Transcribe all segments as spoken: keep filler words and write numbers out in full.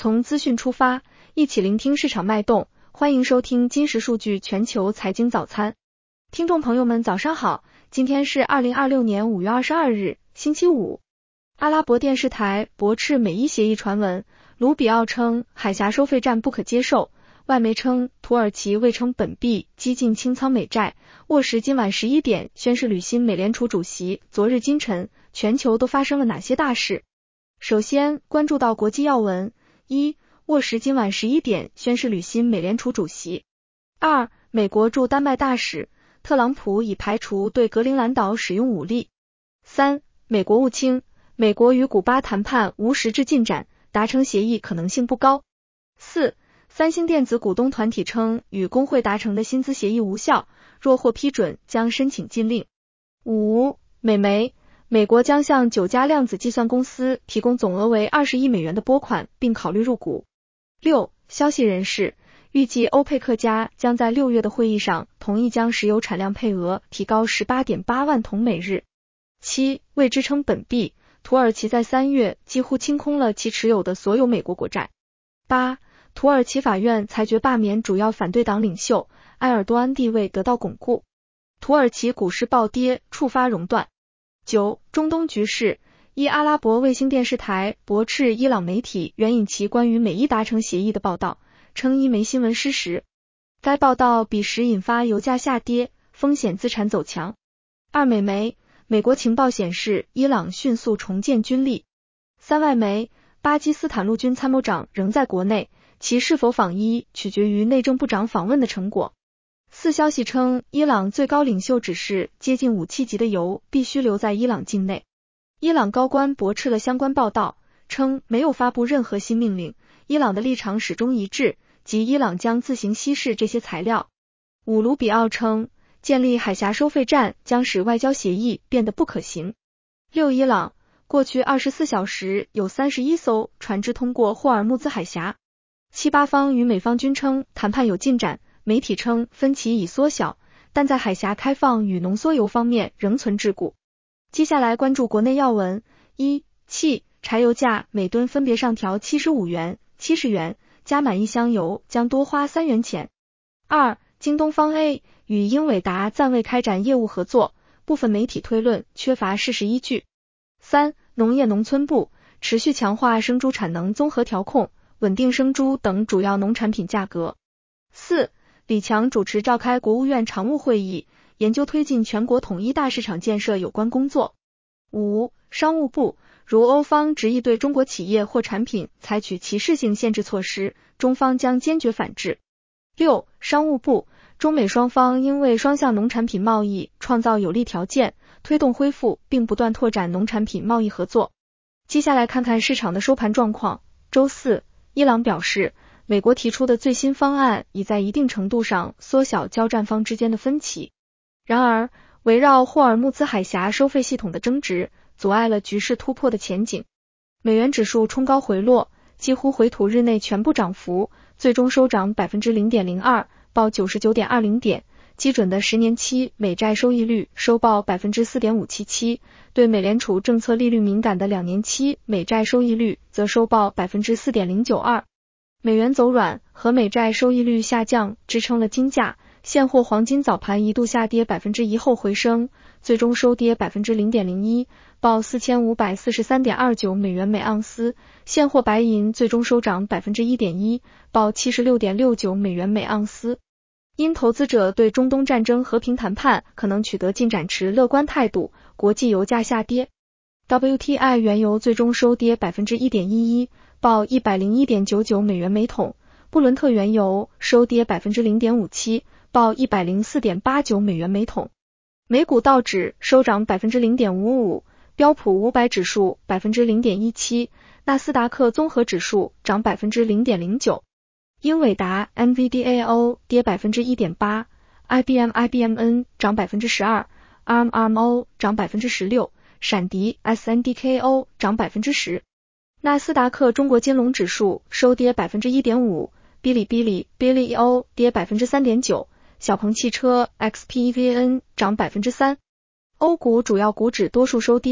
从资讯出发，一起聆听市场脉动，欢迎收听金石数据全球财经早餐。听众朋友们早上好，今天是二零二六年五月二十二日，星期五。阿拉伯电视台驳斥美伊协议传闻，卢比奥称海峡收费战不可接受，外媒称土耳其未称本币激进清仓美债，沃什今晚十一点宣誓履新美联储主席。昨日今晨，全球都发生了哪些大事？首先关注到国际要闻。一、沃什今晚十一点宣誓履新美联储主席。二、美国驻丹麦大使特朗普已排除对格陵兰岛使用武力。三、美国务卿，美国与古巴谈判无实质进展，达成协议可能性不高。四、三星电子股东团体称与工会达成的薪资协议无效，若获批准将申请禁令。五、美媒，美国将向九家量子计算公司提供总额为二十亿美元的拨款，并考虑入股。六、消息人士，预计欧佩克加将在六月的会议上同意将石油产量配额提高 十八点八万桶每日。七、为支撑本币，土耳其在三月几乎清空了其持有的所有美国国债。八、土耳其法院裁决罢免主要反对党领袖，埃尔多安地位得到巩固。土耳其股市暴跌，触发熔断。九、中东局势，伊阿拉伯卫星电视台驳斥伊朗媒体援引其关于美伊达成协议的报道，称伊媒新闻失实。该报道彼时引发油价下跌，风险资产走强。二、美媒，美国情报显示伊朗迅速重建军力。三、外媒，巴基斯坦陆军参谋长仍在国内，其是否访伊取决于内政部长访问的成果。四、消息称伊朗最高领袖指示接近武器级的油必须留在伊朗境内。伊朗高官驳斥了相关报道，称没有发布任何新命令，伊朗的立场始终一致，即伊朗将自行稀释这些材料。五、卢比奥称建立海峡收费站将使外交协议变得不可行。六、伊朗，过去二十四小时有三十一艘船只通过霍尔木兹海峡。七、巴方与美方均称谈判有进展，媒体称分歧已缩小，但在海峡开放与浓缩铀方面仍存桎梏。接下来关注国内要闻。一、汽柴油价每吨分别上调七十五元、七十元，加满一箱油将多花三元钱。二、京东方 A 与英伟达暂未开展业务合作，部分媒体推论缺乏事实依据。三、农业农村部持续强化生猪产能综合调控，稳定生猪等主要农产品价格。四、李强主持召开国务院常务会议，研究推进全国统一大市场建设有关工作。五、商务部，如欧方执意对中国企业或产品采取歧视性限制措施，中方将坚决反制。六、商务部，中美双方应为双向农产品贸易创造有利条件，推动恢复并不断拓展农产品贸易合作。接下来看看市场的收盘状况。周四，伊朗表示，美国提出的最新方案已在一定程度上缩小交战方之间的分歧。然而，围绕霍尔木兹海峡收费系统的争执，阻碍了局势突破的前景。美元指数冲高回落，几乎回吐日内全部涨幅，最终收涨 百分之零点零二， 报 九十九点二零 点。基准的十年期美债收益率收报 百分之四点五七七， 对美联储政策利率敏感的两年期美债收益率则收报 百分之四点零九二。美元走软和美债收益率下降支撑了金价，现货黄金早盘一度下跌 百分之一 后回升，最终收跌 百分之零点零一， 报 四千五百四十三点二九 美元每盎司。现货白银最终收涨 百分之一点一， 报 七十六点六九 美元每盎司。因投资者对中东战争和平谈判可能取得进展持乐观态度，国际油价下跌。W T I 原油最终收跌 百分之一点一一， 报 一百零一点九九 美元每桶。布伦特原油收跌 百分之零点五七， 报 一百零四点八九 美元每桶。美股道指收涨 百分之零点五五， 标普五百指数 百分之零点一七， 纳斯达克综合指数涨 百分之零点零九。英伟达 N V D A O 跌 百分之一点八， I B M I B M N 涨 百分之十二， A R M A R M O 涨 百分之十六， 闪迪 S N D K O 涨 百分之十。 纳斯达克中国金龙指数收跌 百分之一点五， 哔哩哔哩 B L E O 跌 百分之三点九， 小鹏汽车 X P E V N 涨 百分之三。 欧股主要股指多数收跌，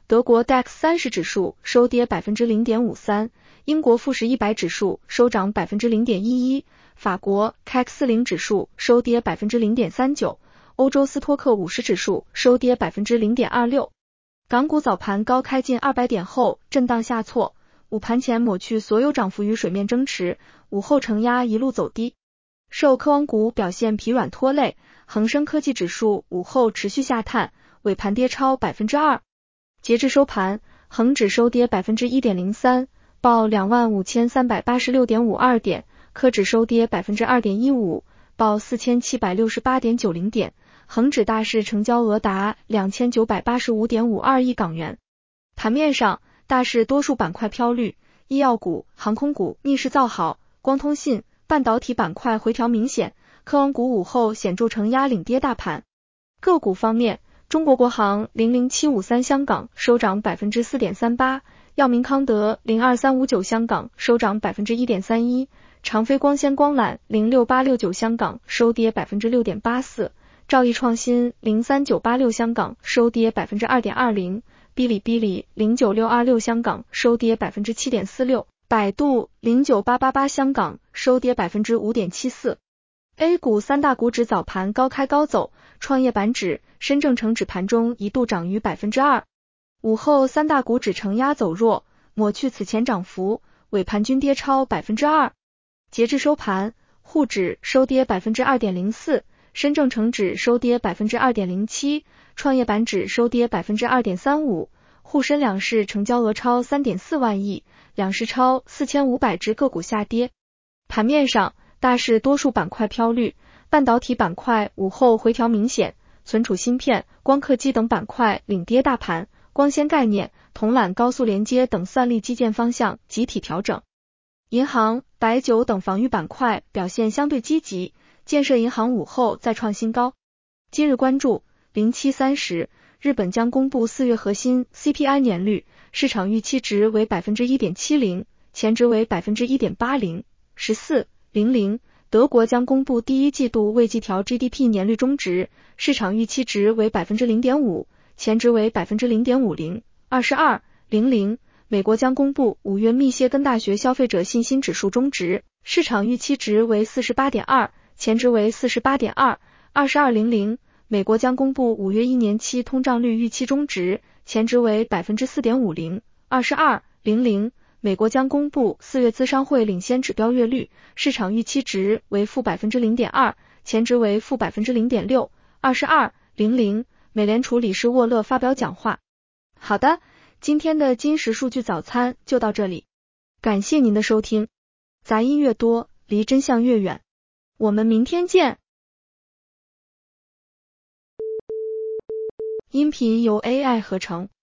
德国 D A X 三十 指数收跌 百分之零点五三， 英国富时一百指数收涨 百分之零点一一， 法国 C A C 四十 指数收跌 百分之零点三九， 欧洲斯托克五十指数收跌 百分之零点二六。 港股早盘高开近二百点后震荡下挫，午盘前抹去所有涨幅于水面争持，午后承压一路走低。受科网股表现疲软拖累，恒生科技指数午后持续下探，尾盘跌超 百分之二。 截至收盘，恒指收跌 百分之一点零三， 报 两万五千三百八十六点五二 点，科指收跌 百分之二点一五， 报 四千七百六十八点九零 点，恒指大市成交额达 两千九百八十五点五二亿港元。盘面上，大市多数板块飘绿，医药股、航空股逆势造好，光通信、半导体板块回调明显，科网股午后显著承压领跌大盘。个股方面，中国国航零零七五三香港收涨 百分之四点三八， 药明康德零二三五九香港收涨 百分之一点三一， 长飞光纤光缆零六八六九香港收跌 百分之六点八四， 兆易创新零三九八六香港收跌 百分之二点二零， 哔哩哔哩零九六二六香港收跌 百分之七点四六， 百度零九八八八香港收跌 百分之五点七四。A 股三大股指早盘高开高走，创业板指、深证成指盘中一度涨逾 百分之二， 午后三大股指承压走弱，抹去此前涨幅，尾盘均跌超 百分之二。 截至收盘，沪指收跌 百分之二点零四， 深证成指收跌 百分之二点零七， 创业板指收跌 百分之二点三五， 沪深两市成交额超 三点四万亿，两市超四千五百只个股下跌。盘面上，大市多数板块飘绿，半导体板块午后回调明显，存储芯片、光刻机等板块领跌大盘，光纤概念、铜缆高速连接等算力基建方向集体调整。银行、白酒等防御板块表现相对积极，建设银行午后再创新高。今日关注零七三十，日本将公布四月核心 C P I 年率，市场预期值为 百分之一点七零， 前值为 百分之一点八零。十四零零，德国将公布第一季度未季调 G D P 年率中值，市场预期值为 百分之零点五， 前值为 百分之零点五零。二十二零零，美国将公布五月密歇根大学消费者信心指数中值，市场预期值为 四十八点二， 前值为 四十八点二。二十二零零，美国将公布五月一年期通胀率预期中值，前值为 百分之四点五零。二十二零零，美国将公布四月资商会领先指标月率，市场预期值为负 百分之零点二， 前值为负 百分之零点六。二十二零零，美联储理事沃勒发表讲话。好的，今天的金石数据早餐就到这里，感谢您的收听。杂音越多，离真相越远。我们明天见。音频由 A I 合成。